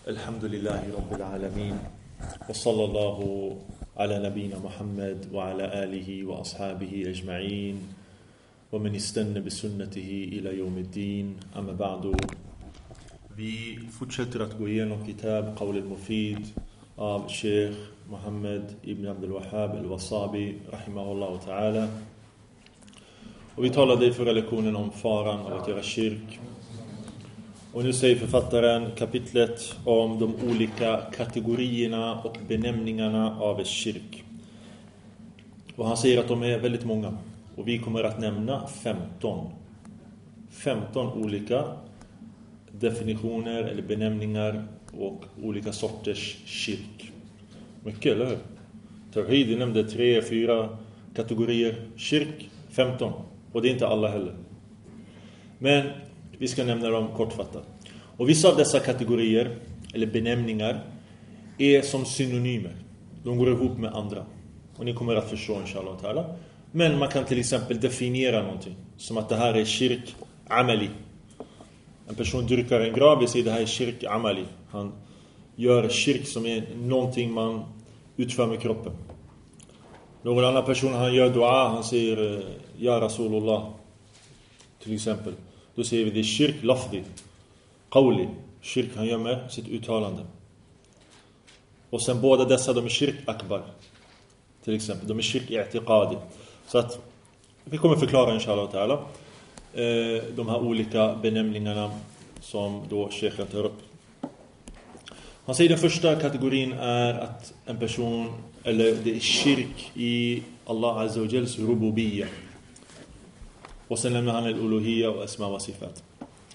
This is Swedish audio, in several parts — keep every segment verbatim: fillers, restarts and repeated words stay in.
الحمد لله رب العالمين وصلى الله على نبينا محمد وعلى آله وأصحابه أجمعين ومن استنى بسنته إلى يوم الدين أما بعد. Vi fortsätter att gå igenom kitab Qawl al-Mufid av Sheikh Muhammad ibn Abdul Wahhab al-Wasabi rahimahullah ta'ala. Och vi talade i förra lektionen om faran av att göra kyrk. Och nu säger författaren kapitlet om de olika kategorierna och benämningarna av ett kyrk. Och han säger att de är väldigt många. Och vi kommer att nämna femton. femton olika definitioner eller benämningar och olika sorters kyrk. Mycket, eller hur? Tawhid nämnde tre, fyra kategorier. Kyrk, femton. Och det är inte alla heller. Men vi ska nämna dem kortfattat. Och vissa av dessa kategorier eller benämningar är som synonymer. De går ihop med andra. Och ni kommer att förstå inshallah ta'ala. Men man kan till exempel definiera någonting. Som att det här är kyrk amali. En person dyrkar en grav, vi säger det här är kyrk amali. Han gör kyrk som är någonting man utför med kroppen. Någon annan person han gör dua, han säger ja Rasulullah till exempel. Då säger vi det är kyrk lafdi, qawli, kyrk han gör med sitt uttalande. Och sen båda dessa, de är kyrk akbar till exempel, de är kyrk i'tiqadi. Så att vi kommer förklara inshallah ta'ala de här olika benämningarna som då Sheikhen tar upp. Han säger den första kategorin är att en person, eller det är kyrk i Allah Azza wa Jals rububiyya. Och sen nämner han al-uluhiyya och asma wa sifat.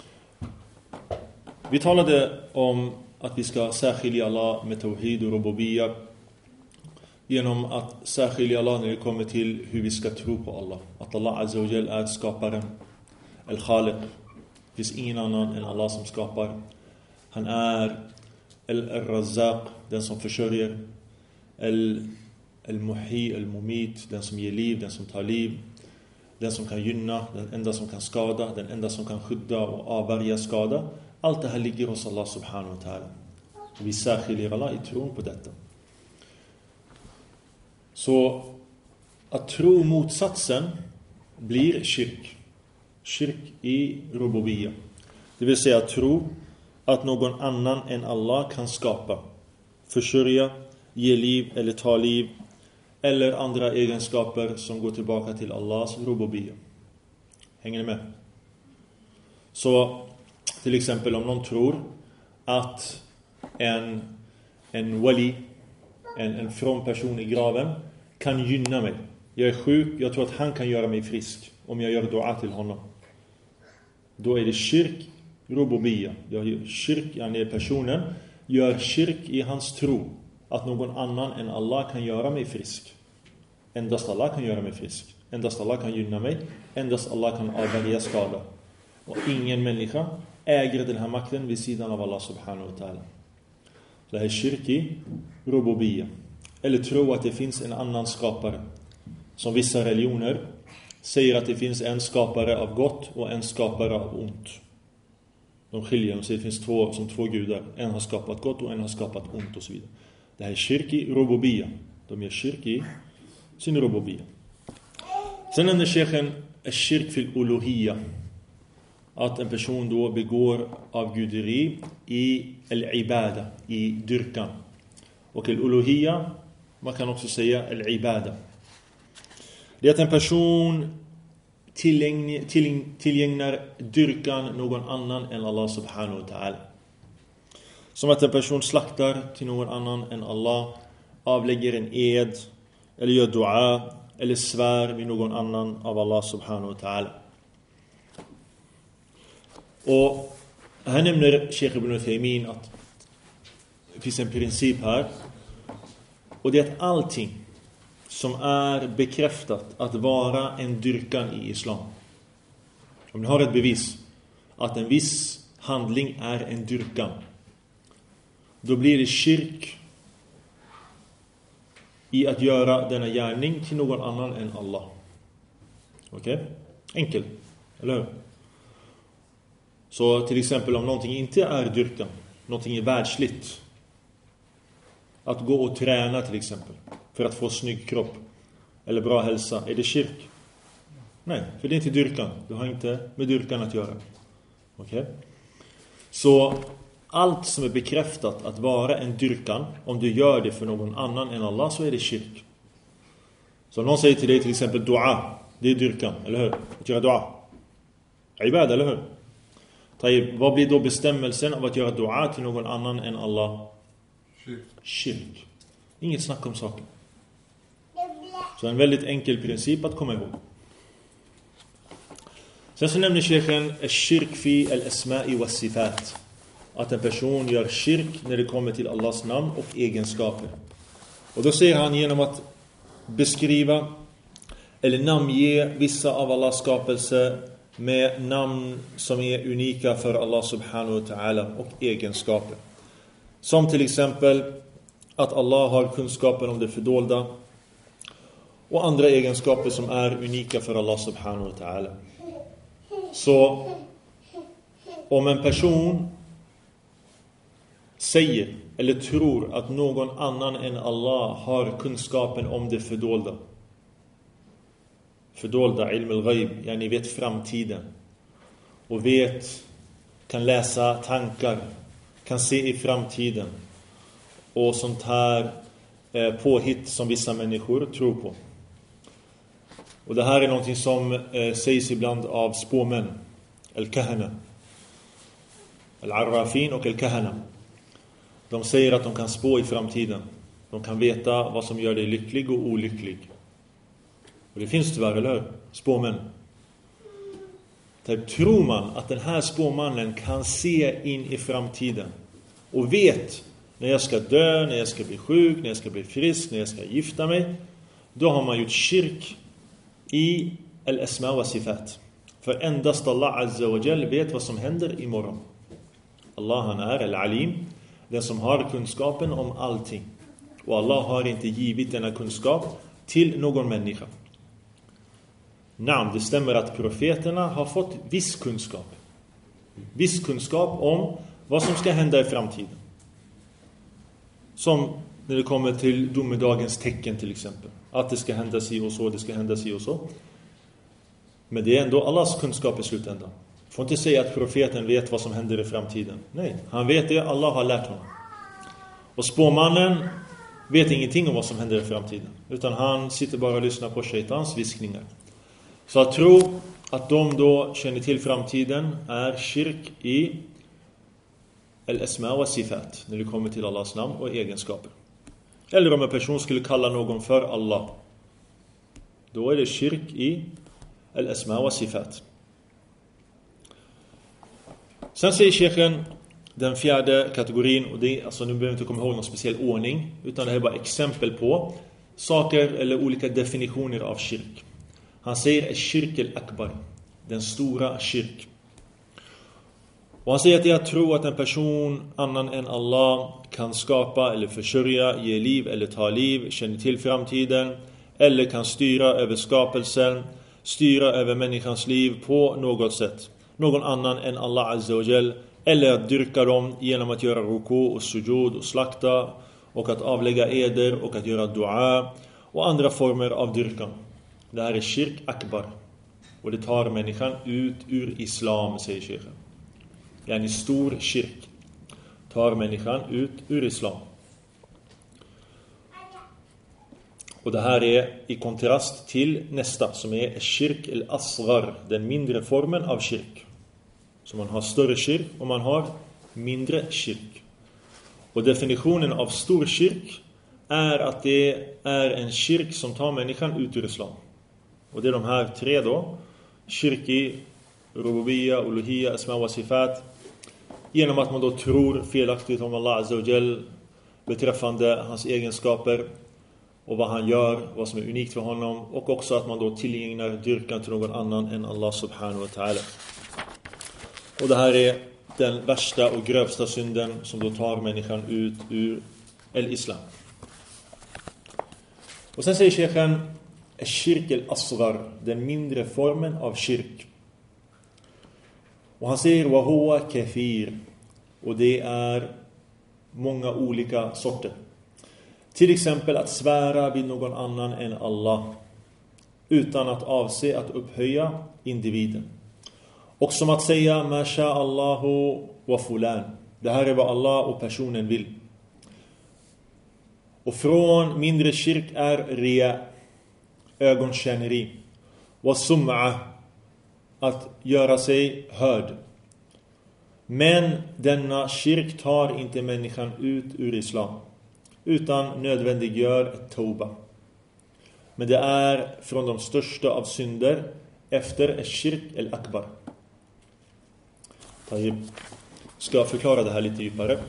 Vi talade om att vi ska särskilja Allah med tawhid och rububiyya genom att särskilja Allah när det kommer till hur vi ska tro på Allah. Att Allah Azza wa Jal är skaparen, al-khaliq. Det finns ingen annan än Allah som skapar. Han är al-razzaq, den som försörjer. Al-muhi, al-mumit, den som ger liv, den som tar liv. Den som kan gynna, den enda som kan skada, den enda som kan skydda och avvärja skada. Allt det här ligger hos Allah subhanahu wa ta'ala. Vi särskiljer Allah i tron på detta. Så att tro motsatsen blir kyrk. Kyrk i rububiyya. Det vill säga tro att någon annan än Allah kan skapa, försörja, ge liv eller ta liv, eller andra egenskaper som går tillbaka till Allahs rububiyya. Hänger ni med? Så till exempel om någon tror att en, en wali, en, en from person i graven kan gynna mig. Jag är sjuk, jag tror att han kan göra mig frisk om jag gör dua till honom. Då är det kyrk rububiyya. Jag gör kyrk, yani personen gör kyrk i hans tro att någon annan än Allah kan göra mig frisk. Endast Allah kan göra mig frisk. Endast Allah kan gynna mig. Endast Allah kan avvärja skada. Och ingen människa äger den här makten vid sidan av Allah subhanahu wa ta'ala. Det här är kyrki rububiyya. Eller tro att det finns en annan skapare. Som vissa religioner säger att det finns en skapare av gott och en skapare av ont. De skiljer, de säger att det finns två, som två gudar. En har skapat gott och en har skapat ont och så vidare. Det här är kyrki rububiyya. De gör kyrki sin rububiyya. Sen nämner Sheikhen kyrk fil uluhiyya. Att en person då begår avguderi i al-ibada, i dyrkan. Och al-uluhiyya, man kan också säga al-ibada. Det är att en person tillägn, tillägn, tillgängnar dyrkan någon annan än Allah subhanahu wa ta'ala. Som att en person slaktar till någon annan än Allah, avlägger en ed, eller gör dua, eller svär vid någon annan av Allah subhanahu wa ta'ala. Och här nämner Sheikh Ibn Uthaymin att det finns en princip här. Och det är att allting som är bekräftat att vara en dyrkan i islam. Om ni har ett bevis att en viss handling är en dyrkan, då blir det kyrk i att göra denna gärning till någon annan än Allah. Okej? Okay? Enkelt, eller hur? Så till exempel om någonting inte är dyrkan, någonting är världsligt. Att gå och träna till exempel för att få snygg kropp eller bra hälsa, är det kyrk? Nej, för det är inte dyrkan. Det har inte med dyrkan att göra. Okej? Okay? Så allt som är bekräftat att vara en dyrkan, om du gör det för någon annan än Allah, så är det kyrk. Så om någon säger till dig till exempel dua, det är dyrkan, eller hur? Att göra dua. Ibad, eller hur? Taib, vad blir då bestämmelsen av att göra dua till någon annan än Allah? Kyrk. Kyrk. Inget snack om saken. Så en väldigt enkel princip att komma ihåg. Sen så nämner Sheikhen kyrk fi al-asma'i wa sifat. Att en person gör kyrk när det kommer till Allahs namn och egenskaper. Och då säger han genom att beskriva eller namnge vissa av Allahs skapelser med namn som är unika för Allah subhanahu wa ta'ala och egenskaper. Som till exempel att Allah har kunskapen om det fördolda och andra egenskaper som är unika för Allah subhanahu wa ta'ala. Så om en person säger eller tror att någon annan än Allah har kunskapen om det fördolda, fördolda ilm al-ghaib, ja, ni vet framtiden och vet, kan läsa tankar, kan se i framtiden och sånt här eh, påhitt som vissa människor tror på. Och det här är någonting som eh, sägs ibland av spåmän, al-kahana, al-arrafin och al-kahana. De säger att de kan spå i framtiden. De kan veta vad som gör dig lycklig och olycklig. Och det finns tyvärr, eller hur? Spåmän. Där tror man att den här spåmannen kan se in i framtiden och vet när jag ska dö, när jag ska bli sjuk, när jag ska bli frisk, när jag ska gifta mig. Då har man gjort kyrk i al-asma wa sifat. För endast Allah azza wa jal vet vad som händer imorgon. Allah, han är al-alim, den som har kunskapen om allting. Och Allah har inte givit denna kunskap till någon människa. Namn, det stämmer att profeterna har fått viss kunskap. Viss kunskap om vad som ska hända i framtiden. Som när det kommer till domedagens tecken till exempel. Att det ska hända sig och så, det ska hända sig och så. Men det är ändå Allahs kunskap i slutändan. Får inte säga att profeten vet vad som händer i framtiden. Nej, han vet det, Allah har lärt honom. Och spåmannen vet ingenting om vad som händer i framtiden. Utan han sitter bara och lyssnar på shaitans viskningar. Så att tro att de då känner till framtiden är kyrk i al-asma wa sifat. När det kommer till Allahs namn och egenskaper. Eller om en person skulle kalla någon för Allah. Då är det kyrk i al-asma wa sifat. Sen säger Sheikhen den fjärde kategorin, och det är, alltså nu behöver vi inte komma ihåg någon speciell ordning, utan det här är bara exempel på saker eller olika definitioner av kyrk. Han säger kyrk al-akbar, den stora kyrk. Och han säger att jag tror att en person annan än Allah kan skapa eller försörja, ge liv eller ta liv, känner till framtiden eller kan styra över skapelsen, styra över människans liv på något sätt. Någon annan än Allah azza wa jal, eller att dyrka dem genom att göra ruku och sujud och slakta och att avlägga eder och att göra dua och andra former av dyrkan. Det här är kyrk akbar och det tar människan ut ur islam, säger Sheikhen. En stor kyrk tar människan ut ur islam. Och det här är i kontrast till nästa som är kyrk al-asghar, den mindre formen av kyrk. Så man har större kyrk och man har mindre kyrk. Och definitionen av stor kyrk är att det är en kyrk som tar människan ut ur islam. Och det är de här tre då. Kyrki, rububiyya, uluhiyya, asma wa sifat. Genom att man då tror felaktigt om Allah azza wa jal beträffande hans egenskaper och vad han gör, vad som är unikt för honom. Och också att man då tillgängnar dyrkan till någon annan än Allah subhanahu wa ta'ala. Och det här är den värsta och grövsta synden som då tar människan ut ur el-islam. Och sen säger Sheikhen kyrk al-asghar, den mindre formen av kyrk. Och han säger wa huwa kathir. Och det är många olika sorter. Till exempel att svära vid någon annan än Allah utan att avse att upphöja individen. Och som att säga Masha Allahu wa fulan. Det här är vad Allah och personen vill. Och från mindre kyrk är ria, ögonkänneri. Wa sum'a, att göra sig hörd. Men denna kyrk tar inte människan ut ur islam, utan nödvändiggör ett tauba. Men det är från de största av synder efter al-shirk al-akbar. Jag ska förklara det här lite djupare.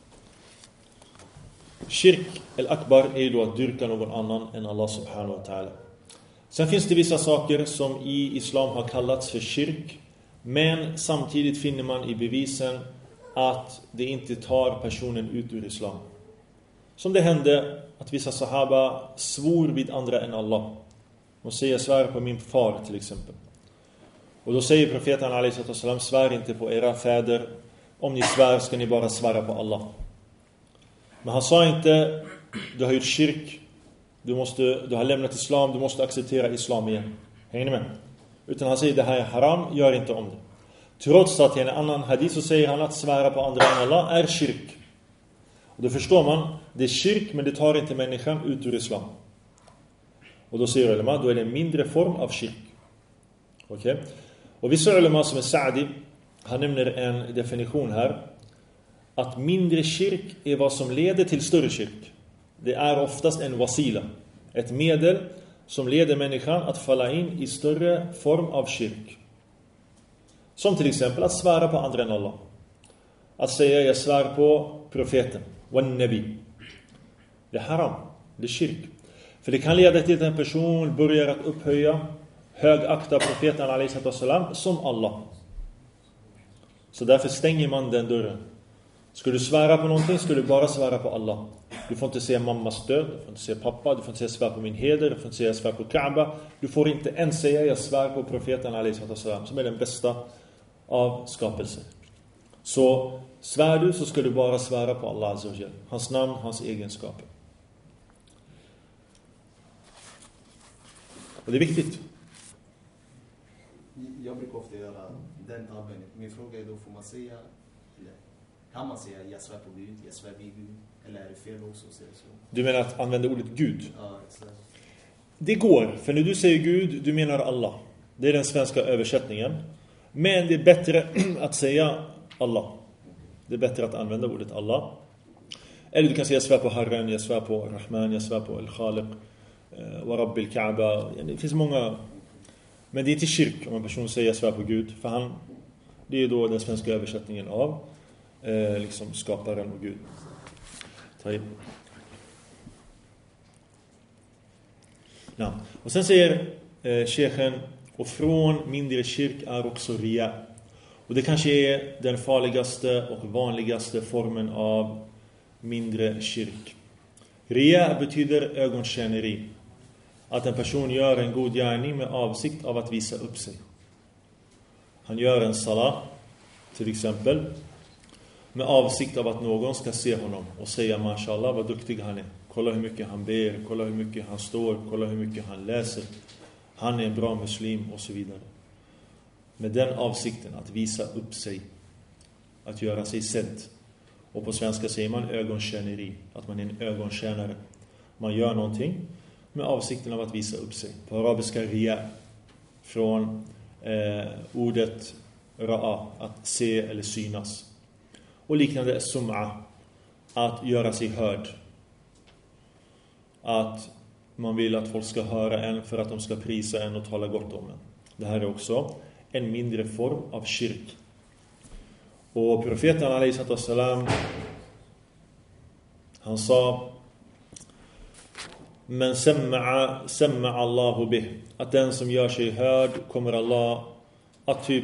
Shirk al-akbar är då att dyrka någon annan än Allah subhanahu wa ta'ala. Sen finns det vissa saker som i islam har kallats för shirk, men samtidigt finner man i bevisen att det inte tar personen ut ur islam. Som det hände att vissa sahaba svor vid andra än Allah. De säger svär på min far till exempel. Och då säger profeten alaihi salam, svär inte på era fäder. Om ni svär ska ni bara svära på Allah. Men han sa inte, du har gjort shirk, du, måste, du har lämnat islam, du måste acceptera islam igen. Hänger ni med? Utan han säger, det här är haram, gör inte om det. Trots att i en annan hadith så säger han att svära på andra än Allah är shirk. Och då förstår man, det är shirk men det tar inte människan ut ur islam. Och då säger ulema, då är det en mindre form av shirk. Okej? Okay? Och vissa ulema som är Sa'di, han nämner en definition här. Att mindre shirk är vad som leder till större shirk. Det är oftast en wasila. Ett medel som leder människan att falla in i större form av shirk. Som till exempel att svära på andra än Allah. Att säga jag svär på profeten. Wan nabi. Det är haram. Det är shirk. För det kan leda till att en person börjar att upphöja, högakta profeten alaihi salam som Allah. Så därför stänger man den dörren. Ska du svära på någonting ska du bara svära på Allah. Du får inte säga mammas död, du får inte säga pappa, du får inte säga svär på min heder, du får inte säga svär på Kaaba. Du får inte ens säga jag svär på profeten alaihi salam som är den bästa av skapelser. Så svär du så ska du bara svära på Allah azza wa jalla. Hans namn, hans egenskaper. Och det är viktigt. Jag brukar ofta göra den tabben. Min fråga är då, får man säga, eller kan man säga jag svär på Gud, jag svär vid Gud, eller är det fel också att säga så? Du menar att använda ordet Gud? Ja, exakt. Det går, för när du säger Gud, du menar Allah. Det är den svenska översättningen. Men det är bättre att säga Allah. Det är bättre att använda ordet Allah. Eller du kan säga jag svär på Herren, jag svär på Rahman, jag svär på Al-Khaliq, wa Rabbil Kaaba. Det finns många. Men det är inte kyrk om en person säger jag svär på Gud. För han, det är då den svenska översättningen av eh, liksom skaparen och Gud. Taib. Ja. Och sen säger eh, Sheikhen, och från mindre kyrk är också ria. Och det kanske är den farligaste och vanligaste formen av mindre kyrk. Ria betyder ögonkänneri. Att en person gör en god gärning med avsikt av att visa upp sig. Han gör en salat till exempel med avsikt av att någon ska se honom och säga mashallah vad duktig han är. Kolla hur mycket han ber, kolla hur mycket han står, kolla hur mycket han läser. Han är en bra muslim och så vidare. Med den avsikten att visa upp sig. Att göra sig sedd. Och på svenska säger man ögonkänneri. Att man är en ögonkännare. Man gör någonting med avsikten av att visa upp sig. På arabiska ria. Från eh, ordet ra'a. Att se eller synas. Och liknande är sum'a. Att göra sig hörd. Att man vill att folk ska höra en för att de ska prisa en och tala gott om en. Det här är också en mindre form av kyrk. Och profeten alaihi salam, han sa men sam'a sam'a Allahu bih, att den som gör sig hörd kommer Allah att typ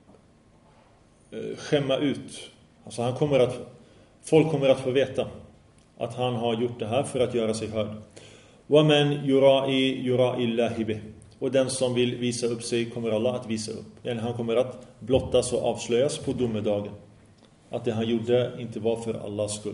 skämma ut. Alltså han kommer att folk kommer att få veta att han har gjort det här för att göra sig hörd. Wa man yura'i yura'i Allahi bih. Och den som vill visa upp sig kommer Allah att visa upp. Eller han kommer att blottas och avslöjas på domedagen. att det han gjorde inte var för Allahs skull.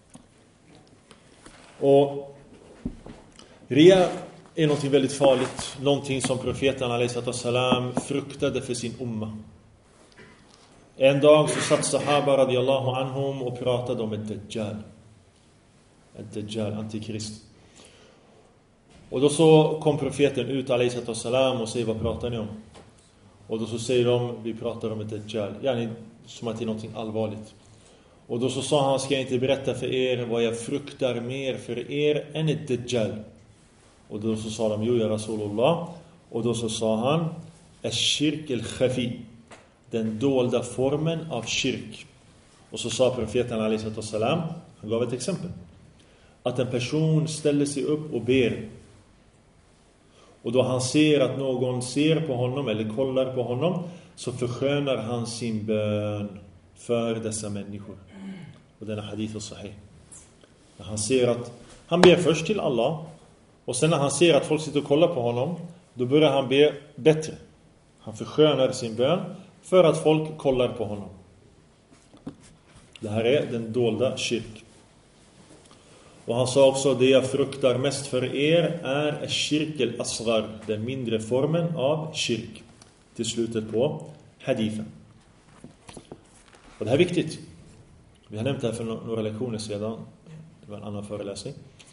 Och ria är någonting väldigt farligt. Någonting som profeten alaihi salam fruktade för sin umma. En dag så satt sahaba radiyallahu anhum och pratade om ett dajjal. Ett dajjal, antikrist. Och då så kom profeten ut alaihi salam och säger, vad pratar ni om? Och då så säger de, vi pratar om ett dajjal. Yani, som att det är någonting allvarligt. Och då så sa han, ska jag inte berätta för er vad jag fruktar mer för er än ett dajjal? Och då så sa de, jo ja Rasulullah. Och då så sa han, ash-shirk al-khafi, den dolda formen av kyrk. Och så sa profeten alaihi salam, han gav ett exempel, att en person ställer sig upp och ber. Och då han ser att någon ser på honom eller kollar på honom, så förskönar han sin bön för dessa människor. Och denna hadith är sahih. När han ser att han ber först till Allah, och sen när han ser att folk sitter och kollar på honom, då börjar han be bättre. Han förskönar sin bön för att folk kollar på honom. Det här är den dolda kyrk. Och han sa också, det jag fruktar mest för er är ash-shirk al-asghar, den mindre formen av kyrk. Till slutet på hadithen. Och det här är viktigt. Vi har nämnt det här för några lektioner sedan. Det var en annan föreläsning.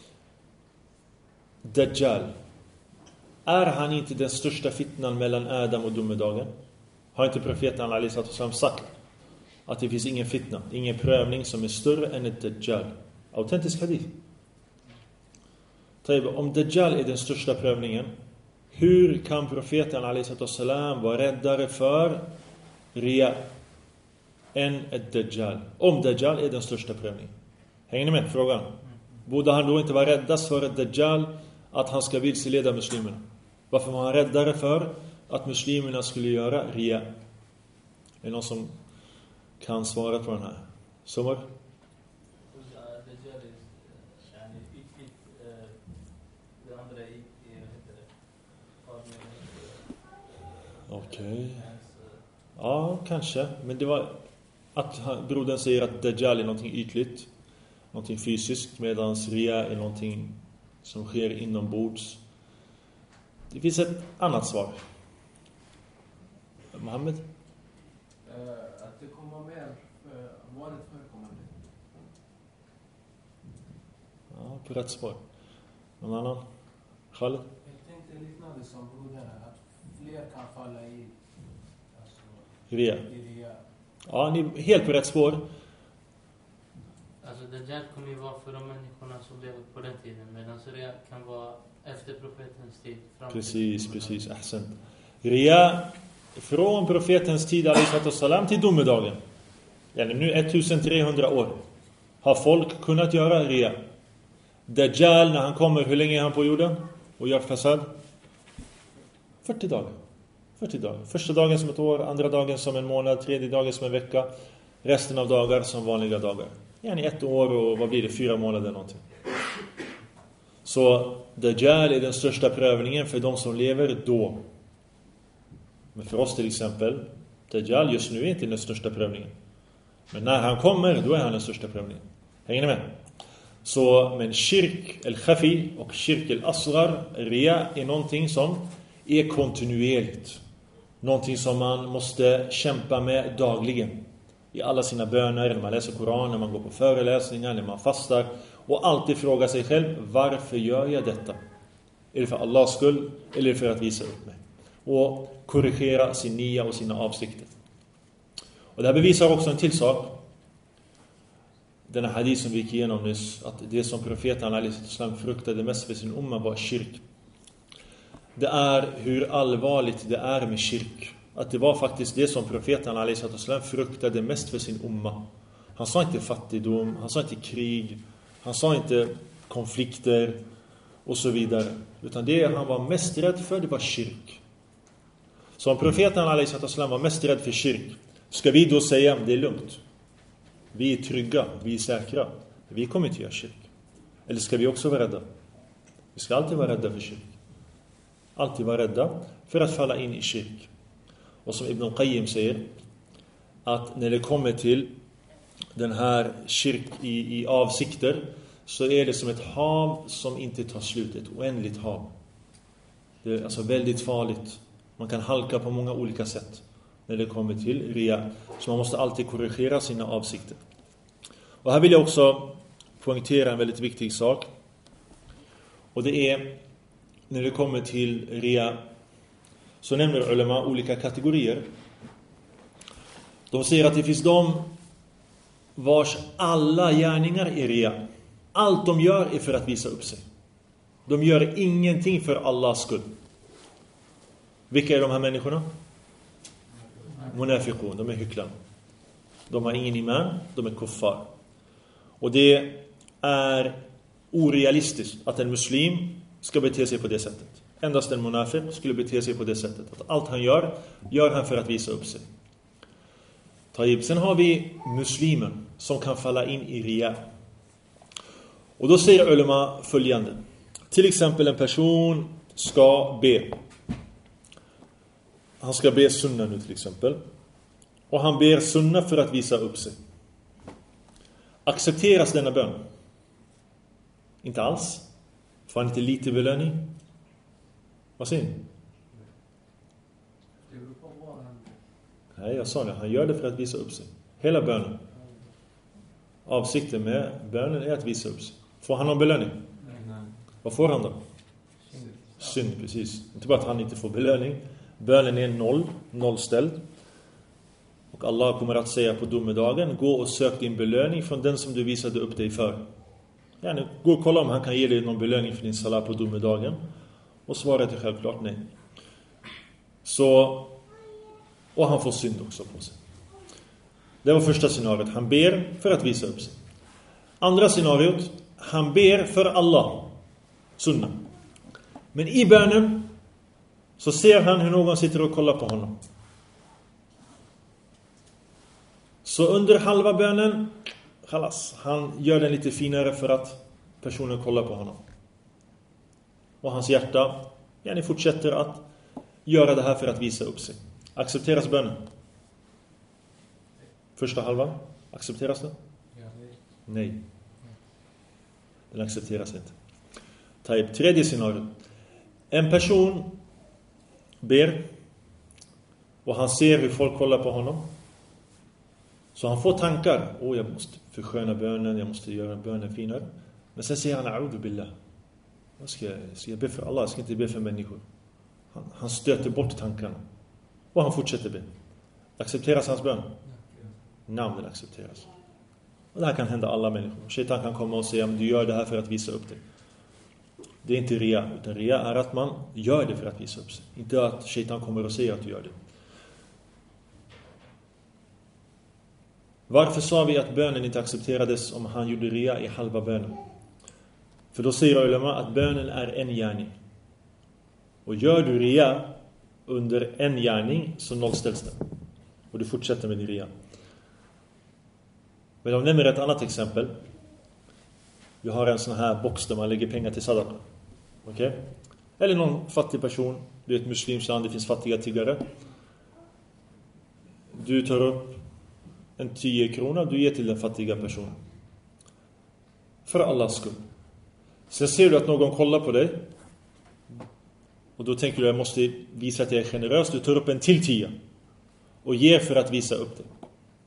Dajjal. Är han inte den största fitnan mellan Adam och domedagen? Har inte profeten alaihi salam sagt att det finns ingen fitna, ingen prövning som är större än ett dajjal? Autentisk hadith. Om dajjal är den största prövningen, hur kan profeten alaihi salam vara räddare för ria än ett dajjal? Om dajjal är den största prövningen. Hänger ni med frågan? Borde han då inte vara räddast för ett dajjal att han ska vilseleda muslimerna? Varför var han räddare för att muslimerna skulle göra ria? Är det någon som kan svara på den här? Sommer? Okej. Okay. Ja, kanske. Men det var att brodern säger att dajjal är någonting ytligt, någonting fysiskt, medan ria är någonting som sker inombords. Det finns ett annat svar. Mohammed? Uh, att det kommer mer uh, vanligt förekommande. Ja, på rätt spår. Någon annan? Khaled? Jag tänkte liknande som brodern, att fler kan falla i alltså, ria. i ria. Ja, ni är helt på rätt spår. Alltså dajjal kommer ju vara för de människorna som lever på den tiden, medan ria kan vara efter profetens tid. Fram precis, precis. Ahsan. Ria från profetens tid alaihi salam till domedagen. Yani nu ettusentrehundra år har folk kunnat göra ria. Dajjal, när han kommer, hur länge är han på jorden och gör fasad? fyrtio dagar. fyrtio dagar. Första dagen som ett år, andra dagen som en månad, tredje dagen som en vecka, resten av dagar som vanliga dagar. Yani ett år och vad blir det? Fyra månader någonting. Så Dajjal är den största prövningen för de som lever då. Men för oss till exempel, Dajjal just nu är inte den största prövningen. Men när han kommer, då är han den största prövningen. Hänger ni med? Så, men shirk al-khafi och shirk al-asghar, ria, är någonting som är kontinuerligt. Någonting som man måste kämpa med dagligen. I alla sina böner, när man läser Koran, när man går på föreläsningar, när man fastar. Och alltid fråga sig själv, varför gör jag detta? Är det för Allahs skull eller är det för att visa upp mig? Och korrigera sin nia och sina avsikter. Och det här bevisar också en till sak. Den här hadith som vi gick igenom nyss, att det som profeten alaihi salam fruktade mest för sin umma var kyrk. Det är hur allvarligt det är med kyrk. Att det var faktiskt det som profeten alaihi salam fruktade mest för sin umma. Han sa inte fattigdom, han sa inte krig, han sa inte konflikter och så vidare. Utan det han var mest rädd för, det var kyrk. Så om profeten alaihi salam var mest rädd för kyrk, ska vi då säga det är lugnt? Vi är trygga, vi är säkra. Vi kommer inte göra kyrk. Eller ska vi också vara rädda? Vi ska alltid vara rädda för kyrk. Alltid vara rädda för att falla in i kyrk. Och som Ibn Qayyim säger, att när det kommer till den här kyrk i, i avsikter, så är det som ett hav som inte tar slut, ett oändligt hav. Det är alltså väldigt farligt. Man kan halka på många olika sätt när det kommer till ria. Så man måste alltid korrigera sina avsikter. Och här vill jag också poängtera en väldigt viktig sak. Och det är när det kommer till ria, så nämner ulema olika kategorier. De säger att det finns de vars alla gärningar är ria. Allt de gör är för att visa upp sig. De gör ingenting för Allahs skull. Vilka är de här människorna? Munafiqun, de är hycklare. De har ingen iman, de är kuffar. Och det är orealistiskt att en muslim ska bete sig på det sättet. Endast en munafiq skulle bete sig på det sättet. Att allt han gör, gör han för att visa upp sig. Taib. Sen har vi muslimen som kan falla in i ria. Och då säger ulema följande. Till exempel en person ska be. Han ska be sunna nu till exempel. Och han ber sunna för att visa upp sig. Accepteras denna bön? Inte alls. Får han inte lite belöning? Vad säger ni? Nej, jag sa det. Han gör det för att visa upp sig. Hela bönen. Avsikten med bönen är att visa upp sig. Får han någon belöning? Nej. Vad får han då? Synd. Synd, precis. Inte bara att han inte får belöning. Bönen är noll, nollställd. Och Allah kommer att säga på domedagen: gå och sök din belöning från den som du visade upp dig för. Ja, nu, gå och kolla om han kan ge dig någon belöning för din salat på domedagen. Och svaret är självklart nej. Så, och han får synd också på sig. Det var första scenariot. Han ber för att visa upp sig. Andra scenariot. Han ber för Allah. Sunna. Men i bönen så ser han hur någon sitter och kollar på honom. Så under halva bönen, khalas, han gör den lite finare för att personen kollar på honom. Och hans hjärta, ja, ni fortsätter att göra det här för att visa upp sig. Accepteras bönen? Första halvan, accepteras den? Nej. Den accepteras inte. Typ tredje scenario. En person ber och han ser hur folk kollar på honom. Så han får tankar. Åh, oh, jag måste försköna bönen, jag måste göra bönen finare. Men sen säger han, a'udhu billah. Jag ska, ska jag be för Allah, jag ska inte be för människor. Han, han stöter bort tankarna. Och han fortsätter be. Accepteras hans bön? Namnen accepteras. Och det här kan hända alla människor. Shaitan kan komma och säga, men du gör det här för att visa upp dig. Det är inte ria, utan ria är att man gör det för att visa upp sig. Inte att shaitan kommer och säger att du gör det. Varför sa vi att bönen inte accepterades om han gjorde ria i halva bönen? För då säger ulema att bönen är en gärning. Och gör du ria under en gärning så nollställs den. Och du fortsätter med din ria. Men de nämner ett annat exempel. Vi har en sån här box där man lägger pengar till sadaqa. Okej? Okay? Eller någon fattig person. Det är ett muslimskt land, det finns fattiga tiggare. Du tar upp en tio krona, du ger till den fattiga personen. För Allahs skull. Sen ser du att någon kollar på dig. Och då tänker du, jag måste visa att jag är generös. Du tar upp en till tio. Och ger för att visa upp det.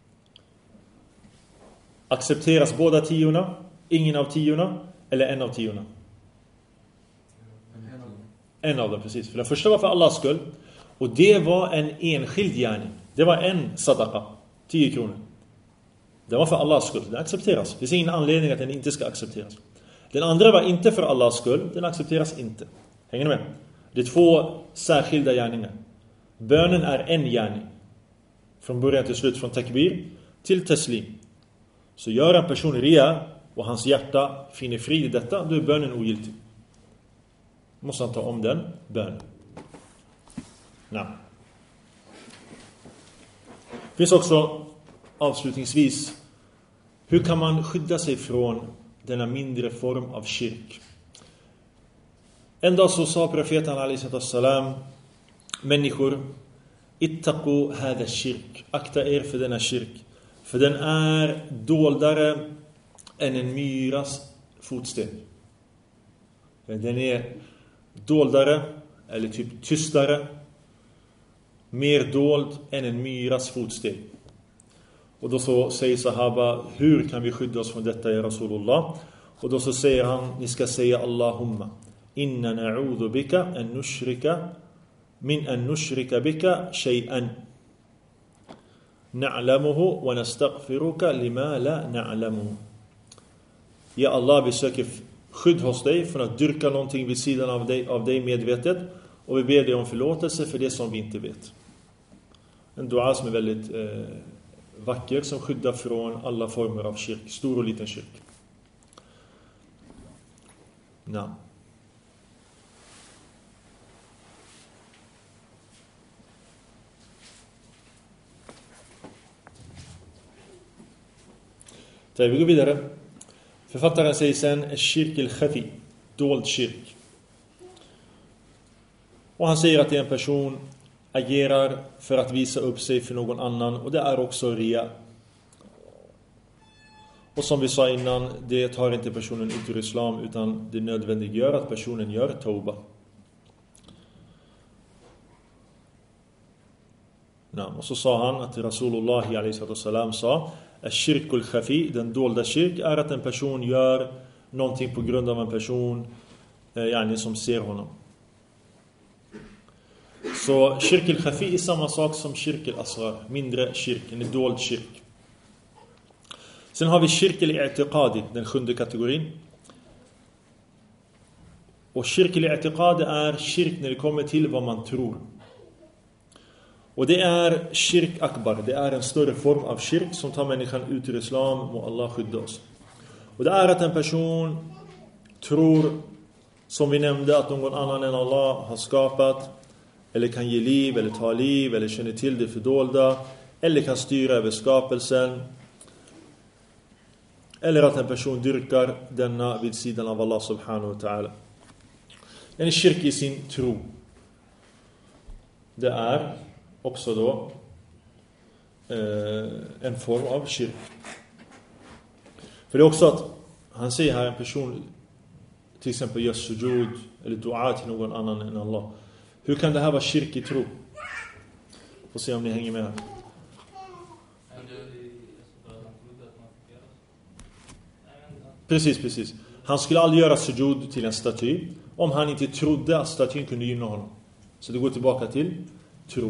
Accepteras båda tiorna? Ingen av tiorna? Eller en av tiorna? En av dem, precis. För den första var för Allahs skull. Och det var en enskild gärning. Det var en sadaqa. Tio kronor. Det var för Allahs skull. Den accepteras. Det finns ingen anledning att den inte ska accepteras. Den andra var inte för Allahs skull. Den accepteras inte. Hänger ni med? Det är två särskilda gärningar. Bönen är en gärning. Från början till slut. Från takbir till taslim. Så gör en person ria och hans hjärta finner frid i detta, då är bönen ogiltig. Måste han ta om den bönen. Nej. Det finns också avslutningsvis, hur kan man skydda sig från denna mindre form av kyrk? En dag så sa profeten alaihi salam, människor, ittaqu hada shirk, akta er för denna kyrk. För den är doldare än en myras fotsteg. Den är doldare, eller typ tystare, mer dold än en myras fotsteg. Och då så säger Sahaba, hur kan vi skydda oss från detta, ya Rasulullah? Och då så säger han, ni ska säga Allahumma inna na'udhu bika an nushrika min an nushrika bika shay'an na'lamuhu wa nastaghfiruka lima la na'lamuhu. Ja Allah, vi söker skydd hos dig från att dyrka någonting vid sidan av dig, av dig medvetet, och vi ber dig om förlåtelse för det som vi inte vet. En dua som är väldigt eh, vacker, som skyddar från alla former av kyrk, stor och liten kyrk. Na. Så vi går vidare. Författaren säger sen shirk al-khafi, dold kyrk. Och han säger att en person agerar för att visa upp sig för någon annan, och det är också ria. Och som vi sa innan, det tar inte personen ut ur islam, utan det nödvändiggör att personen gör tauba. Ja, och så sa han att Rasulullah alaihi salam sa ash-shirk al-khafi, den dolda kyrk, är att en person gör någonting på grund av en person eh, yani, som ser honom. Så shirk al-khafi är samma sak som shirk al-asghar, mindre kyrk, en dold kyrk. Sen har vi shirk al-i'tiqadi, den sjunde kategorin. Och shirk al-i'tiqadi är kyrk när det kommer till vad man tror. Och det är shirk akbar, det är en större form av shirk som tar människan ut ur islam, och Allah skydda oss. Och det är att en person tror, som vi nämnde, att någon annan än Allah har skapat, eller kan ge liv, eller ta liv, eller känner till det fördolda, eller kan styra över skapelsen, eller att en person dyrkar denna vid sidan av Allah subhanahu wa ta'ala. En shirk i sin tro. Det är också då eh, en form av kyrk. För det är också att han säger här, en person till exempel gör sujud eller dua till någon annan än Allah. Hur kan det här vara kyrk i tro? Får se om ni hänger med här. Precis, precis. Han skulle aldrig göra sujud till en staty om han inte trodde att statyn kunde gynna honom. Så det går tillbaka till tro.